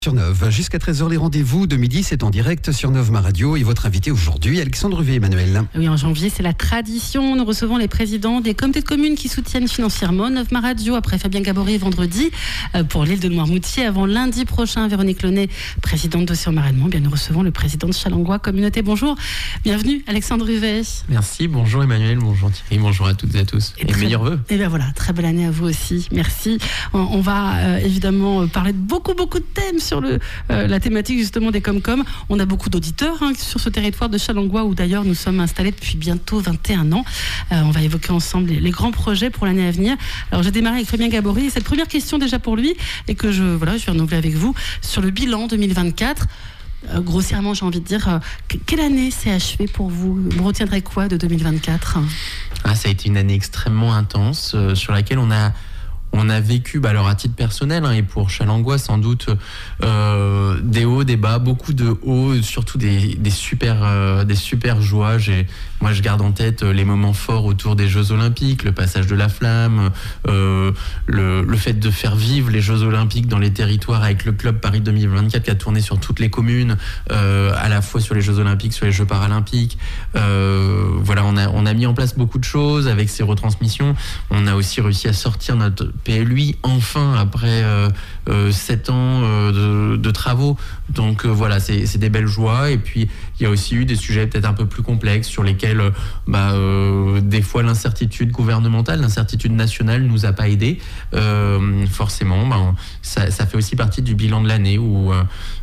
Sur Neuve, jusqu'à 13h, les rendez-vous de midi, c'est en direct sur Neuve Ma Radio. Et votre invité aujourd'hui, Alexandre Ruvet, Emmanuel. Oui, en janvier, c'est la tradition. Nous recevons les présidents des comités de communes qui soutiennent financièrement Neuve Ma Radio. Après Fabien Gabory, vendredi, pour l'île de Noirmoutier. Avant lundi prochain, Véronique Launay, présidente de Sur-Marennement. Bien, nous recevons le président de Challengois Communauté. Bonjour, bienvenue Alexandre Ruvet. Merci, bonjour Emmanuel, bonjour Thierry, bonjour à toutes et à tous. Et meilleurs vœux. Et bien voilà, très belle année à vous aussi. Merci. On va évidemment parler de beaucoup de thèmes sur la thématique justement des Comcom. On a beaucoup d'auditeurs sur ce territoire de Challengois où d'ailleurs nous sommes installés depuis bientôt 21 ans. On va évoquer ensemble les grands projets pour l'année à venir. Alors j'ai démarré avec Fabien Gabory et cette première question déjà pour lui et que je vais renouveler avec vous sur le bilan 2024. Grossièrement, j'ai envie de dire, quelle année s'est achevée pour vous ? Vous retiendrez quoi de 2024 ? Ça a été une année extrêmement intense sur laquelle on a vécu, alors à titre personnel, et pour Challengois sans doute, des hauts, des bas, beaucoup de hauts, surtout des super joies. Moi, je garde en tête les moments forts autour des Jeux Olympiques, le passage de la flamme, le fait de faire vivre les Jeux Olympiques dans les territoires avec le club Paris 2024 qui a tourné sur toutes les communes, à la fois sur les Jeux Olympiques, sur les Jeux Paralympiques. Voilà, on a mis en place beaucoup de choses avec ces retransmissions. On a aussi réussi à sortir notre PLUI enfin après 7 ans de travaux. Donc voilà, c'est des belles joies. Et puis il y a aussi eu des sujets peut-être un peu plus complexes sur lesquels des fois l'incertitude gouvernementale, l'incertitude nationale nous a pas aidés. Forcément, ça fait aussi partie du bilan de l'année où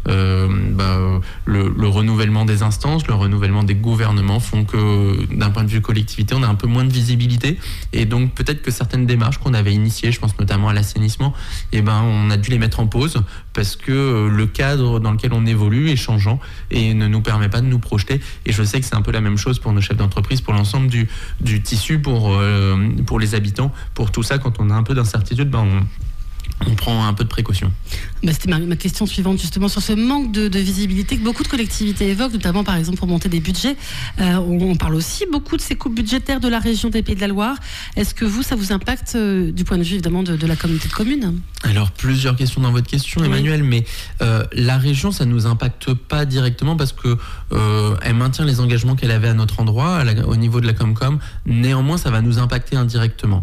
le renouvellement des instances, le renouvellement des gouvernements font que d'un point de vue collectivité, on a un peu moins de visibilité. Et donc peut-être que certaines démarches qu'on avait initiées, je pense notamment à l'assainissement, on a dû les mettre en pause parce que le cadre dans lequel on évolue est changeant et ne nous permet pas de nous projeter. Et je sais que c'est un peu la même chose pour nos chefs d'entreprise, pour l'ensemble du tissu, pour les habitants. Pour tout ça, quand on a un peu d'incertitude, on prend un peu de précaution. C'était ma question suivante, justement, sur ce manque de visibilité que beaucoup de collectivités évoquent, notamment par exemple pour monter des budgets. On parle aussi beaucoup de ces coupes budgétaires de la région des Pays de la Loire. Est-ce que ça vous impacte du point de vue évidemment de la communauté de communes ? Alors, plusieurs questions dans votre question, Emmanuel, oui. Mais la région, ça ne nous impacte pas directement parce que elle maintient les engagements qu'elle avait à notre endroit, au niveau de la Comcom. Néanmoins, ça va nous impacter indirectement.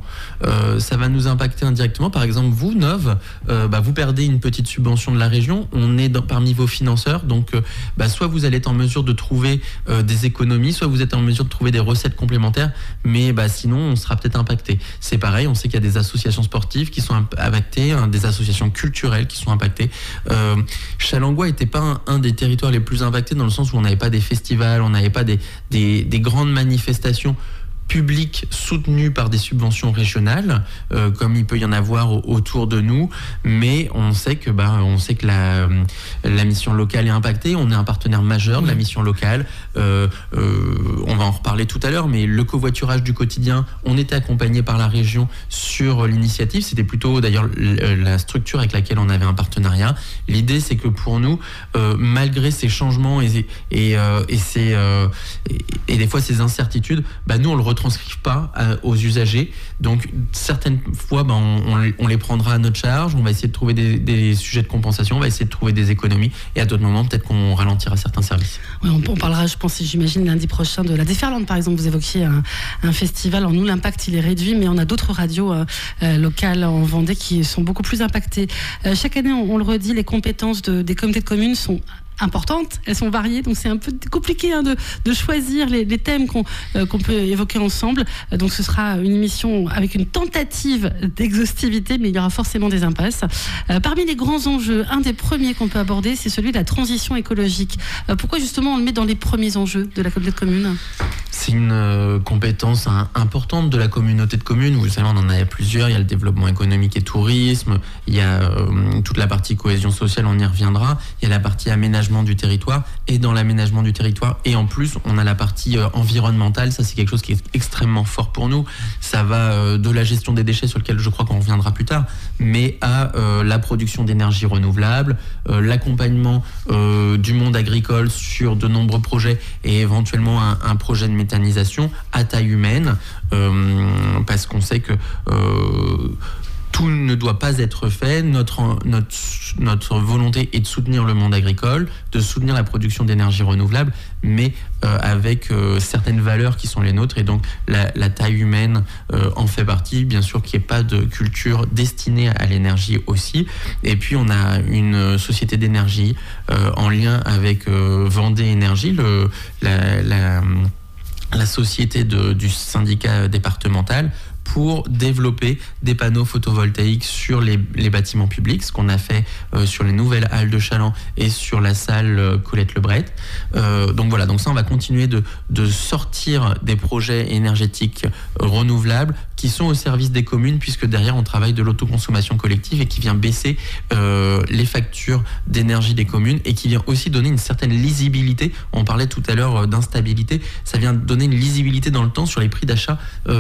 Par exemple, vous, Neuve, vous perdez une petite subvention de la région, on est parmi vos financeurs, donc soit vous allez être en mesure de trouver des économies, soit vous êtes en mesure de trouver des recettes complémentaires, mais sinon on sera peut-être impacté. C'est pareil, on sait qu'il y a des associations sportives qui sont impactées, des associations culturelles qui sont impactées. Challengois n'était pas un des territoires les plus impactés dans le sens où on n'avait pas des festivals, on n'avait pas des grandes manifestations publics soutenus par des subventions régionales, comme il peut y en avoir autour de nous, mais on sait que la mission locale est impactée. On est un partenaire majeur de la mission locale. On va en reparler tout à l'heure, mais le covoiturage du quotidien, on était accompagné par la région sur l'initiative. C'était plutôt d'ailleurs la structure avec laquelle on avait un partenariat. L'idée, c'est que pour nous, malgré ces changements et des fois ces incertitudes, nous on le retranscrivent pas aux usagers, donc certaines fois on les prendra à notre charge, on va essayer de trouver des sujets de compensation, on va essayer de trouver des économies et à d'autres moments peut-être qu'on ralentira certains services. Oui, on parlera, je pense, j'imagine lundi prochain de la Déferlante par exemple. Vous évoquiez un festival, alors nous l'impact il est réduit, mais on a d'autres radios locales en Vendée qui sont beaucoup plus impactées. Chaque année on le redit, les compétences des comités de communes sont importantes, elles sont variées, donc c'est un peu compliqué de choisir les thèmes qu'on peut évoquer ensemble. Donc ce sera une émission avec une tentative d'exhaustivité, mais il y aura forcément des impasses. Parmi les grands enjeux, un des premiers qu'on peut aborder, c'est celui de la transition écologique. Pourquoi justement on le met dans les premiers enjeux de la communauté de communes ? C'est une compétence importante de la communauté de communes. Vous savez, on en a plusieurs. Il y a le développement économique et tourisme, il y a toute la partie cohésion sociale, on y reviendra. Il y a la partie aménagement du territoire, et dans l'aménagement du territoire, et en plus on a la partie environnementale. Ça, c'est quelque chose qui est extrêmement fort pour nous. Ça va de la gestion des déchets, sur lequel je crois qu'on reviendra plus tard, mais à la production d'énergie renouvelable, l'accompagnement du monde agricole sur de nombreux projets, et éventuellement un projet de méthanisation à taille humaine, parce qu'on sait que tout ne doit pas être fait. Notre volonté est de soutenir le monde agricole, de soutenir la production d'énergie renouvelable, mais avec certaines valeurs qui sont les nôtres. Et donc la taille humaine en fait partie, bien sûr qu'il n'y ait pas de culture destinée à l'énergie aussi. Et puis on a une société d'énergie en lien avec Vendée Énergie, la société du syndicat départemental, pour développer des panneaux photovoltaïques sur les bâtiments publics, ce qu'on a fait sur les nouvelles halles de Challans et sur la salle Colette Lebret. Donc voilà, donc ça on va continuer de sortir des projets énergétiques renouvelables qui sont au service des communes, puisque derrière on travaille de l'autoconsommation collective et qui vient baisser les factures d'énergie des communes et qui vient aussi donner une certaine lisibilité. On parlait tout à l'heure d'instabilité, ça vient donner une lisibilité dans le temps sur les prix d'achat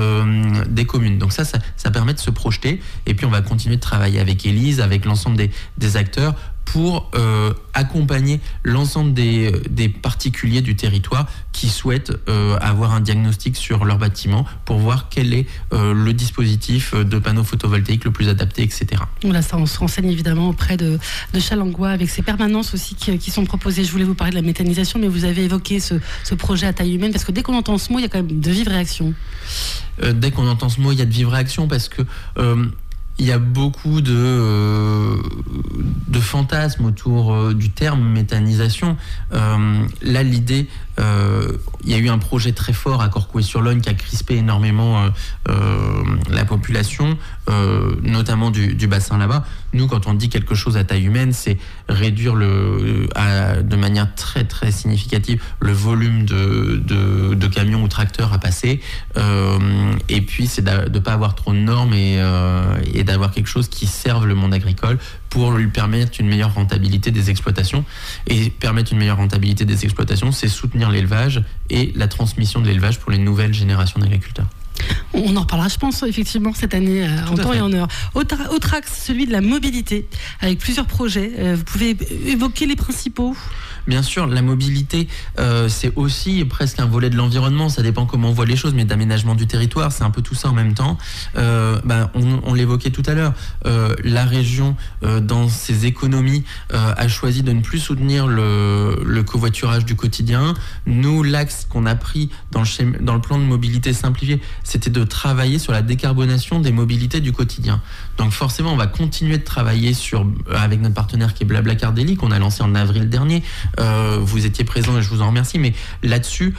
des communes. Donc ça permet de se projeter, et puis on va continuer de travailler avec Élise, avec l'ensemble des acteurs pour accompagner l'ensemble des particuliers du territoire qui souhaitent avoir un diagnostic sur leur bâtiment pour voir quel est le dispositif de panneaux photovoltaïques le plus adapté, etc. Voilà, ça, on se renseigne évidemment auprès de Challengois avec ces permanences aussi qui sont proposées. Je voulais vous parler de la méthanisation, mais vous avez évoqué ce projet à taille humaine, parce que dès qu'on entend ce mot, il y a quand même de vives réactions. Dès qu'on entend ce mot, il y a de vives réactions, parce que il y a beaucoup de fantasmes autour du terme méthanisation. Là, l'idée, il y a eu un projet très fort à Corcouët-sur-Logne qui a crispé énormément la population, notamment du bassin là-bas. Nous, quand on dit quelque chose à taille humaine, c'est réduire de manière très très significative le volume de camions ou tracteurs à passer. Et puis, c'est de ne pas avoir trop de normes et d'avoir quelque chose qui serve le monde agricole pour lui permettre une meilleure rentabilité des exploitations. Et permettre une meilleure rentabilité des exploitations, c'est soutenir l'élevage et la transmission de l'élevage pour les nouvelles générations d'agriculteurs. On en reparlera, je pense, effectivement, cette année, en temps et en heure. Autre axe, celui de la mobilité, avec plusieurs projets. Vous pouvez évoquer les principaux ? Bien sûr, la mobilité, c'est aussi presque un volet de l'environnement. Ça dépend comment on voit les choses, mais d'aménagement du territoire, c'est un peu tout ça en même temps. On l'évoquait tout à l'heure. La région, dans ses économies, a choisi de ne plus soutenir le covoiturage du quotidien. Nous, l'axe qu'on a pris dans le plan de mobilité simplifié, c'était de travailler sur la décarbonation des mobilités du quotidien. Donc forcément, on va continuer de travailler avec notre partenaire qui est Blablacar Daily, qu'on a lancé en avril dernier. Vous étiez présents et je vous en remercie, mais là-dessus,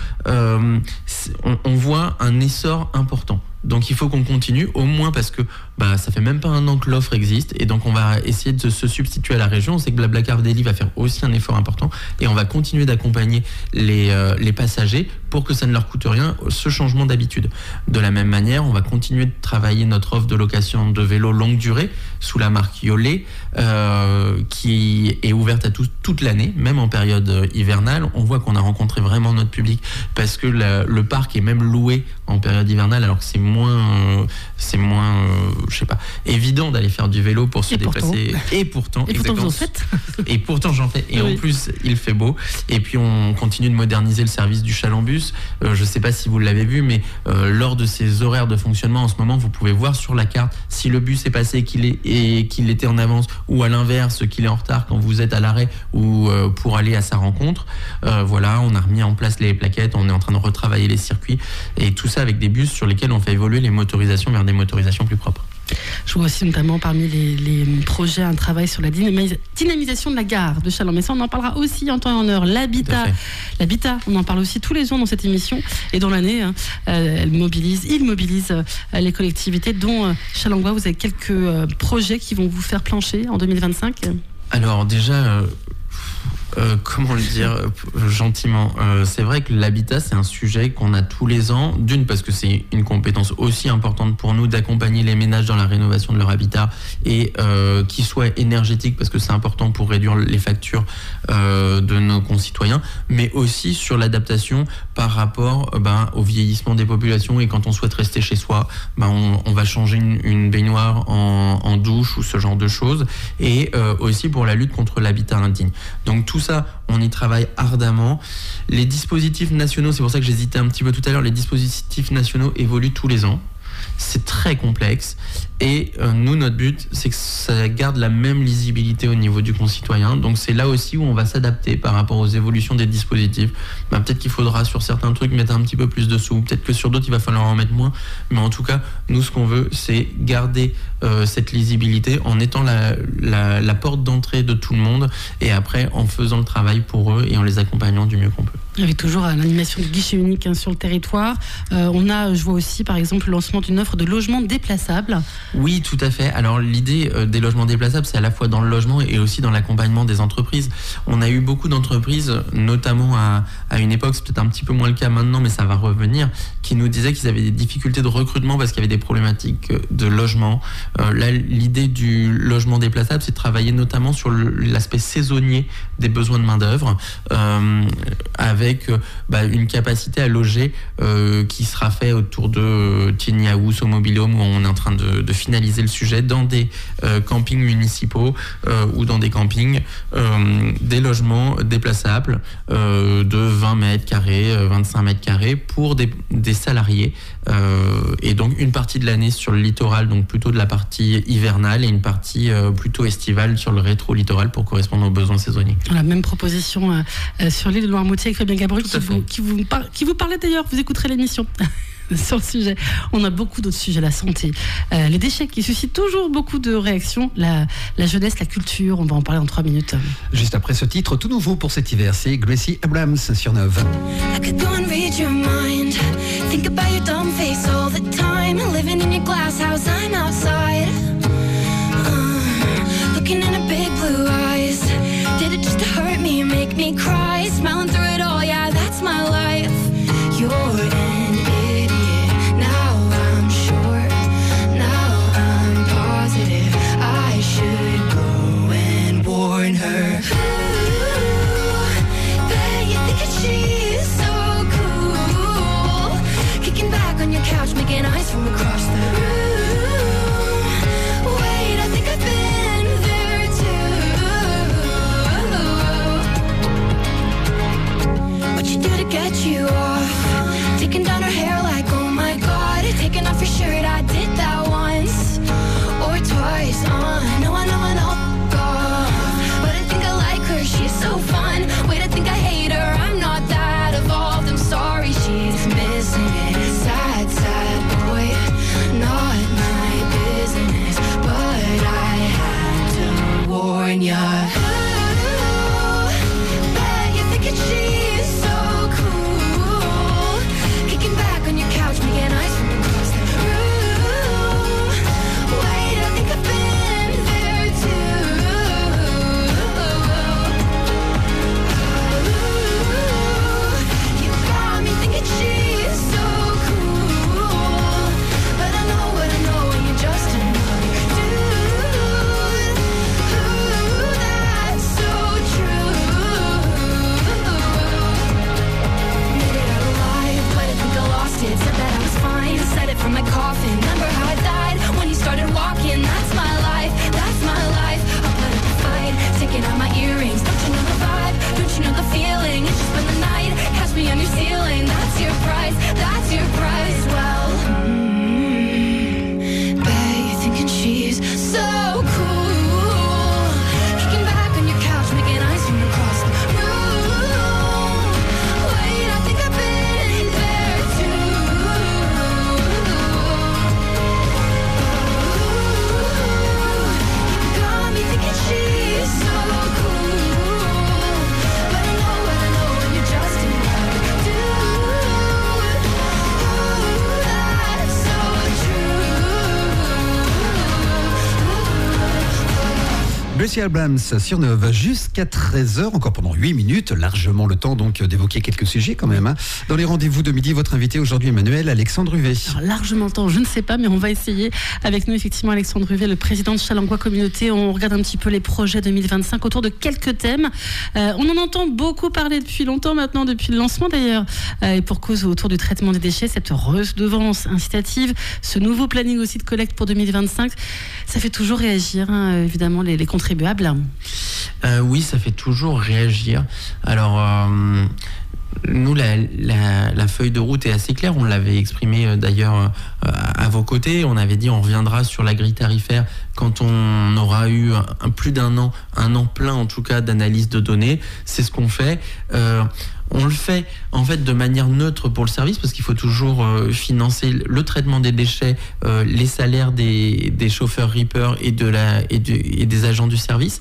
on voit un essor important. Donc il faut qu'on continue, au moins parce que ça fait même pas un an que l'offre existe, et donc on va essayer de se substituer à la région. On sait que Blablacar Daily va faire aussi un effort important, et on va continuer d'accompagner les passagers pour que ça ne leur coûte rien, ce changement d'habitude. De la même manière, on va continuer de travailler notre offre de location de vélos longue durée sous la marque Yolé, qui est ouverte à tous toute l'année, même en période hivernale. On voit qu'on a rencontré vraiment notre public, parce que le parc est même loué en période hivernale, alors que c'est moins évident d'aller faire du vélo pour se déplacer. Et pourtant vous en faites. Et pourtant j'en fais. Et oui. En plus, il fait beau. Et puis on continue de moderniser le service du Challenbus. Je ne sais pas si vous l'avez vu, mais lors de ces horaires de fonctionnement, en ce moment, vous pouvez voir sur la carte si le bus est passé et qu'il était en avance, ou à l'inverse, qu'il est en retard quand vous êtes à l'arrêt ou pour aller à sa rencontre. Voilà, on a remis en place les plaquettes, on est en train de retravailler les circuits, et tout ça avec des bus sur lesquels on fait évoluer les motorisations vers des motorisations plus propres. Je vois aussi notamment parmi les projets un travail sur la dynamisation de la gare de Challans. Mais ça, on en parlera aussi en temps et en heure. L'habitat, on en parle aussi tous les jours dans cette émission. Et dans l'année, il mobilise les collectivités, dont Challengois. Vous avez quelques projets qui vont vous faire plancher en 2025 ? Alors déjà... comment le dire gentiment, c'est vrai que l'habitat, c'est un sujet qu'on a tous les ans, d'une parce que c'est une compétence aussi importante pour nous d'accompagner les ménages dans la rénovation de leur habitat, et qui soit énergétique, parce que c'est important pour réduire les factures de nos concitoyens, mais aussi sur l'adaptation par rapport au vieillissement des populations. Et quand on souhaite rester chez soi, on va changer une baignoire en douche ou ce genre de choses, et aussi pour la lutte contre l'habitat indigne. Donc tout ça, on y travaille ardemment. Les dispositifs nationaux, c'est pour ça que j'hésitais un petit peu tout à l'heure, les dispositifs nationaux évoluent tous les ans. C'est très complexe, Et nous, notre but, c'est que ça garde la même lisibilité au niveau du concitoyen. Donc c'est là aussi où on va s'adapter par rapport aux évolutions des dispositifs. Peut-être qu'il faudra sur certains trucs mettre un petit peu plus de sous, peut-être que sur d'autres il va falloir en mettre moins. Mais en tout cas, nous ce qu'on veut, c'est garder cette lisibilité en étant la porte d'entrée de tout le monde, et après en faisant le travail pour eux et en les accompagnant du mieux qu'on peut. Avec toujours l'animation du guichet unique sur le territoire. Je vois aussi par exemple le lancement d'une offre de logement déplaçable. Oui, tout à fait. Alors l'idée des logements déplaçables, c'est à la fois dans le logement et aussi dans l'accompagnement des entreprises. On a eu beaucoup d'entreprises, notamment à une époque, c'est peut-être un petit peu moins le cas maintenant, mais ça va revenir, qui nous disaient qu'ils avaient des difficultés de recrutement parce qu'il y avait des problématiques de logement. Là, l'idée du logement déplaçable, c'est de travailler notamment sur l'aspect saisonnier des besoins de main-d'œuvre, avec une capacité à loger qui sera fait autour de Tiny House au Mobile Home, où on est en train de finaliser le sujet, dans des campings municipaux ou dans des campings, des logements déplaçables de 20 mètres carrés, 25 mètres carrés pour des salariés, et donc une partie de l'année sur le littoral, donc plutôt de la partie hivernale, et une partie plutôt estivale sur le rétro-littoral pour correspondre aux besoins saisonniers. La même proposition sur l'île de Noirmoutier avec Fabien Gabriel qui vous parlait d'ailleurs, vous écouterez l'émission sur le sujet. On a beaucoup d'autres sujets, la santé, les déchets qui suscitent toujours beaucoup de réactions, la jeunesse, la culture, on va en parler en 3 minutes. Juste après ce titre tout nouveau pour cet hiver, c'est Gracie Abrams sur Neuve. I could go and read your mind, think about your dumb face all the time, living in your glass house, I'm outside, looking in her big blue eyes, did it just to hurt me, make me cry, smiling through it all, yeah, that's my life, you're an idiot, now I'm sure, now I'm positive, I should go and warn her. Ooh, bet you think that she's so cool, kicking back on your couch, making eyes from across the room, wait, I think I've been there too, what you do to get you off, taking down her hair like oh my god, taking off your shirt, I did that once or twice, I know, God, but I think I like her, she's so fun, wait, I think I hate her, I'm not that evolved, I'm sorry, she's missing it, sad, sad boy, not my business, but I had to warn ya. Ooh, bet you think that she's so cool, kicking back on your couch, making eyes from across the room, wait, I think I've been there too, ooh, you got me thinking she's so cool, but I know what I know, and you're just another dude, ooh, that's so true, made it out alive, but I think I lost it, said that I was fine, said it from my coffin, remember how I died, when you started walking, that's my life, I'll put up a fight, taking out my earrings, don't you know the vibe, don't you know the feeling, it's just been the night, catch me on your ceiling, that's your price, well, bet you're thinking she's so cool, kicking back on your couch, making eyes from across the room, wait, I think I've been there too, you got me thinking she's so cool, but I know what I know, and you're just another dude, ooh, that's so true. Gracie Abrams sur Neuve jusqu'à 13h, encore pendant 8 minutes, largement le temps donc d'évoquer quelques sujets quand même. Dans les rendez-vous de midi, votre invité aujourd'hui Emmanuel Alexandre Huvet. Alors, largement le temps, je ne sais pas, mais on va essayer. Avec nous, effectivement, Alexandre Huvet, le président de Challengois Communauté. On regarde un petit peu les projets 2025 autour de quelques thèmes. On en entend beaucoup parler depuis longtemps maintenant, depuis le lancement d'ailleurs. Et pour cause autour du traitement des déchets, cette redevance incitative, ce nouveau planning aussi de collecte pour 2025, ça fait toujours réagir, évidemment, les contribuables. Oui, ça fait toujours réagir. Alors, nous, la feuille de route est assez claire. On l'avait exprimé d'ailleurs à vos côtés. On avait dit on reviendra sur la grille tarifaire quand on aura eu plus d'un an, un an plein en tout cas d'analyse de données. C'est ce qu'on fait. On le fait en fait de manière neutre pour le service parce qu'il faut toujours financer le traitement des déchets, les salaires des chauffeurs reapers et des agents du service.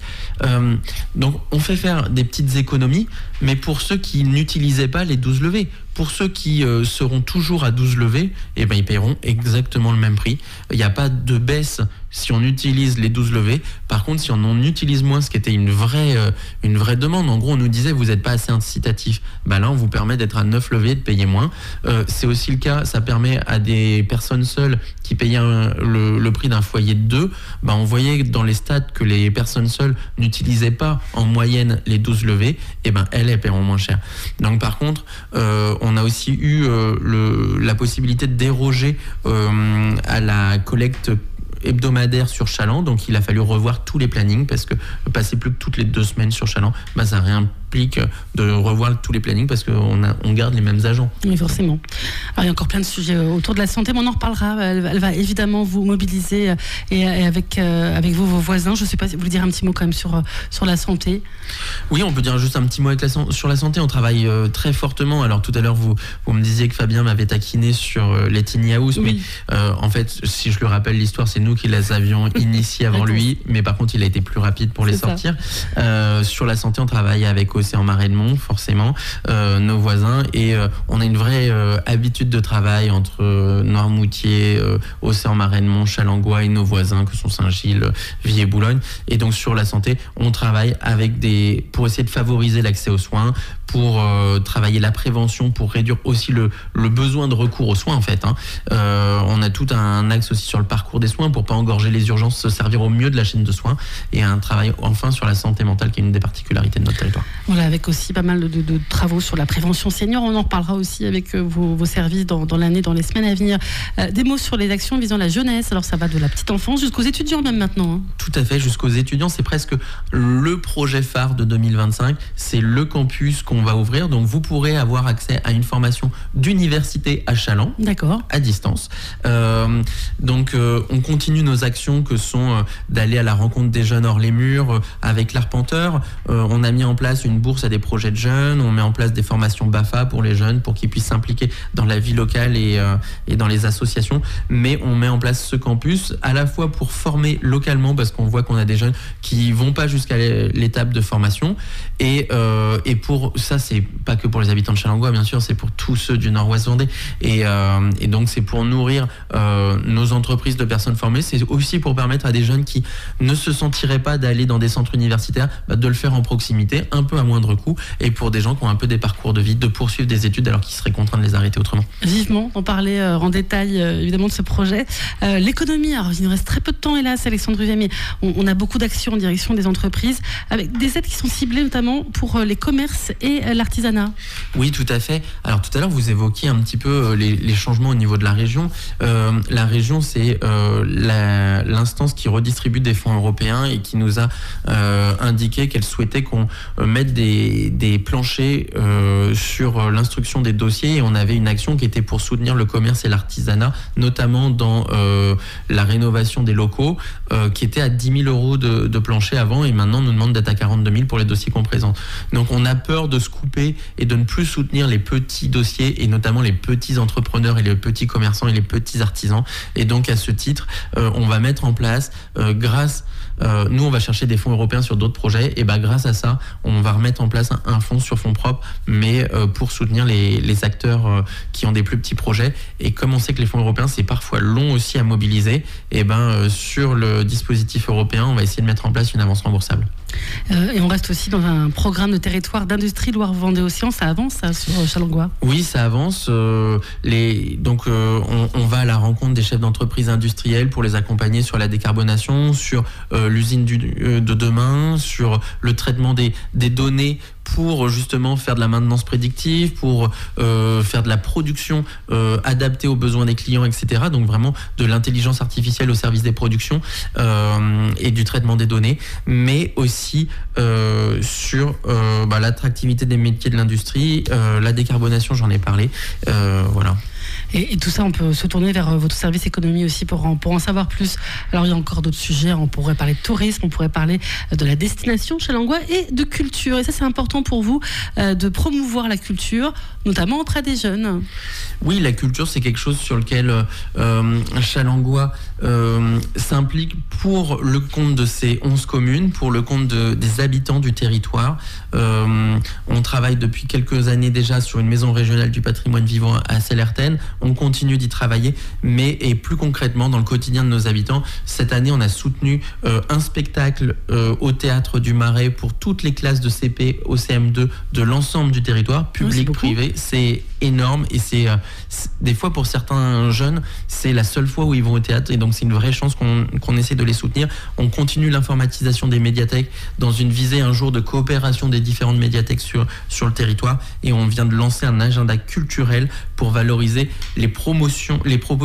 Donc on fait faire des petites économies, mais pour ceux qui n'utilisaient pas les 12 levées. Pour ceux qui seront toujours à 12 levées, eh ben, ils paieront exactement le même prix. Il n'y a pas de baisse si on utilise les 12 levées. Par contre, si on en utilise moins, ce qui était une vraie demande, en gros, on nous disait vous n'êtes pas assez incitatif. Ben là, on vous permet d'être à 9 levées, de payer moins. C'est aussi le cas, ça permet à des personnes seules qui payaient le prix d'un foyer de 2. Ben, on voyait dans les stats que les personnes seules n'utilisaient pas en moyenne les 12 levées. Et ben, elles paieront moins cher. Donc, par contre, on a aussi eu la possibilité de déroger à la collecte hebdomadaire sur Chaland, donc il a fallu revoir tous les plannings parce que passer plus que toutes les 2 semaines sur Chaland, bah, ça implique de revoir tous les plannings parce qu'on garde les mêmes agents. Oui, forcément. Alors, il y a encore plein de sujets autour de la santé, mais on en reparlera. Elle va évidemment vous mobiliser et avec vous, vos voisins. Je ne sais pas si vous voulez dire un petit mot quand même sur la santé. Oui, on peut dire juste un petit mot sur la santé. On travaille très fortement. Alors tout à l'heure, vous me disiez que Fabien m'avait taquiné sur les tiny house, oui. Mais en fait, si je le rappelle l'histoire, c'est nous qui les avions initiés avant lui, mais par contre, il a été plus rapide pour les sortir. Sur la santé, on travaille avec Océan Marais-de-Mont, forcément, nos voisins, et on a une vraie habitude de travail entre Noirmoutier, Océan Marais-de-Mont, Chalangois et nos voisins que sont Saint-Gilles, Villers-Boulogne. Et donc sur la santé, on travaille pour essayer de favoriser l'accès aux soins, pour travailler la prévention, pour réduire aussi le besoin de recours aux soins en fait. On a tout un axe aussi sur le parcours des soins pour pas engorger les urgences, se servir au mieux de la chaîne de soins, et un travail enfin sur la santé mentale qui est une des particularités de notre territoire. Voilà, avec aussi pas mal de travaux sur la prévention senior. On en reparlera aussi avec vos services dans l'année, dans les semaines à venir. Des mots sur les actions visant la jeunesse. Alors ça va de la petite enfance jusqu'aux étudiants même maintenant. Tout à fait, jusqu'aux étudiants. C'est presque le projet phare de 2025. C'est le campus qu'on va ouvrir. Donc vous pourrez avoir accès à une formation d'université à Chaland. D'accord. À distance. Donc on continue nos actions que sont d'aller à la rencontre des jeunes hors les murs avec l'Arpenteur. On a mis en place une bourse à des projets de jeunes. On met en place des formations BAFA pour les jeunes pour qu'ils puissent s'impliquer dans la vie locale et dans les associations. Mais on met en place ce campus à la fois pour former localement parce qu'on voit qu'on a des jeunes qui vont pas jusqu'à l'étape de formation et pour ça, c'est pas que pour les habitants de Chalangois, bien sûr, c'est pour tous ceux du Nord-Ouest Vendée. Et donc, c'est pour nourrir nos entreprises de personnes formées. C'est aussi pour permettre à des jeunes qui ne se sentiraient pas d'aller dans des centres universitaires, de le faire en proximité, un peu à moindre coût, et pour des gens qui ont un peu des parcours de vie, de poursuivre des études alors qu'ils seraient contraints de les arrêter autrement. Vivement, on parlait en détail évidemment de ce projet. L'économie, alors il nous reste très peu de temps hélas, Alexandre Ruvet, mais on a beaucoup d'actions en direction des entreprises, avec des aides qui sont ciblées notamment pour les commerces et l'artisanat. Oui, tout à fait. Alors tout à l'heure, vous évoquiez un petit peu les changements au niveau de la région. La région, c'est l'instance qui redistribue des fonds européens et qui nous a indiqué qu'elle souhaitait qu'on mette des planchers sur l'instruction des dossiers, et on avait une action qui était pour soutenir le commerce et l'artisanat, notamment dans la rénovation des locaux, qui était à 10 000 euros de plancher avant, et maintenant on nous demande d'être à 42 000 pour les dossiers qu'on présente. Donc on a peur de se couper et de ne plus soutenir les petits dossiers, et notamment les petits entrepreneurs et les petits commerçants et les petits artisans. Et donc à ce titre, on va mettre en place, nous on va chercher des fonds européens sur d'autres projets, et grâce à ça, on va remettre en place un fonds sur fonds propres, mais pour soutenir les acteurs qui ont des plus petits projets. Et comme on sait que les fonds européens, c'est parfois long aussi à mobiliser, et sur le dispositif européen, on va essayer de mettre en place une avance remboursable. Et on reste aussi dans un programme de territoire d'industrie Loire-Vendée-Océan. Ça avance, ça, sur Chalangois? Oui, ça avance. On va à la rencontre des chefs d'entreprise industriels pour les accompagner sur la décarbonation, sur l'usine de demain, sur le traitement des données pour justement faire de la maintenance prédictive, pour faire de la production adaptée aux besoins des clients, etc. Donc vraiment de l'intelligence artificielle au service des productions et du traitement des données, mais aussi sur l'attractivité des métiers de l'industrie, la décarbonation, j'en ai parlé, voilà. Et tout ça, on peut se tourner vers votre service économie aussi pour en savoir plus. Alors, il y a encore d'autres sujets. On pourrait parler de tourisme, on pourrait parler de la destination Challengois et de culture. Et ça, c'est important pour vous de promouvoir la culture, notamment auprès des jeunes. Oui, la culture, c'est quelque chose sur lequel Challengois s'implique pour le compte de ces 11 communes, pour le compte des habitants du territoire. On travaille depuis quelques années déjà sur une maison régionale du patrimoine vivant à Sellerten. On continue d'y travailler, et plus concrètement dans le quotidien de nos habitants. Cette année, on a soutenu un spectacle au Théâtre du Marais pour toutes les classes de CP au CM2 de l'ensemble du territoire, public, privé. C'est énorme et c'est des fois pour certains jeunes, c'est la seule fois où ils vont au théâtre et donc c'est une vraie chance qu'on essaie de les soutenir. On continue l'informatisation des médiathèques dans une visée un jour de coopération des différentes médiathèques sur le territoire et on vient de lancer un agenda culturel pour valoriser les propositions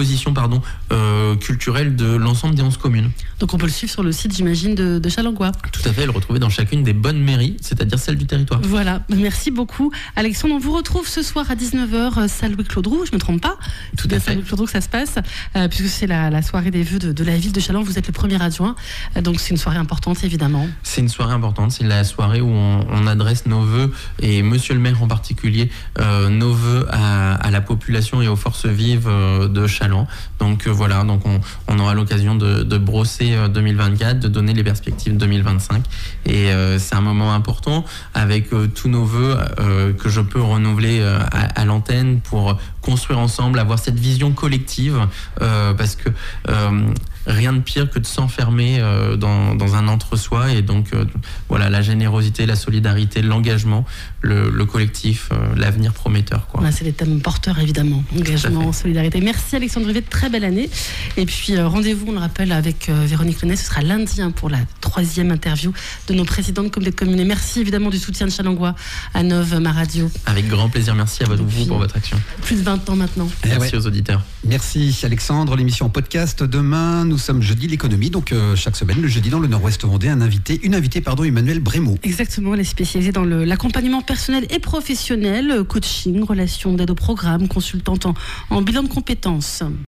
culturelles de l'ensemble des 11 communes. Donc on peut le suivre sur le site, j'imagine, de Challengois. Tout à fait, le retrouver dans chacune des bonnes mairies, c'est-à-dire celle du territoire. Voilà, merci beaucoup Alexandre. On vous retrouve ce soir à 19h, salle Louis-Claude Roux, je ne me trompe pas. Tout à fait. Salle Louis-Claude Roux que ça se passe, puisque c'est la soirée des vœux de la ville de Challenge. Vous êtes le premier adjoint, donc c'est une soirée importante évidemment. C'est une soirée importante, c'est la soirée où on adresse nos vœux, et monsieur le maire en particulier, nos vœux à la population et aux forces vives de Challans. Donc voilà, donc on aura l'occasion de brosser 2024, de donner les perspectives 2025 et c'est un moment important avec tous nos vœux que je peux renouveler à l'antenne pour construire ensemble, avoir cette vision collective parce que rien de pire que de s'enfermer dans un entre-soi et donc voilà, la générosité, la solidarité, l'engagement, le collectif, l'avenir prometteur, quoi. Voilà, c'est les thèmes porteurs évidemment, engagement, solidarité. Merci Alexandre Rivet, très belle année et puis rendez-vous, on le rappelle, avec Véronique Lenay, ce sera lundi pour la 3e interview de nos présidents de comité de communes. Et merci évidemment du soutien de Challengois à Nov, ma radio. Avec grand plaisir, merci à vous pour votre action. Plus de 20 ans maintenant. Merci aux auditeurs. Merci Alexandre, l'émission en podcast demain, nous sommes jeudi l'économie, donc chaque semaine le jeudi dans le Nord-Ouest Vendée, une invitée, Emmanuel Brémaud. Exactement, elle est spécialisée dans l'accompagnement personnel et professionnel, coaching, relations d'aide au programme, consultante en bilan de compétences.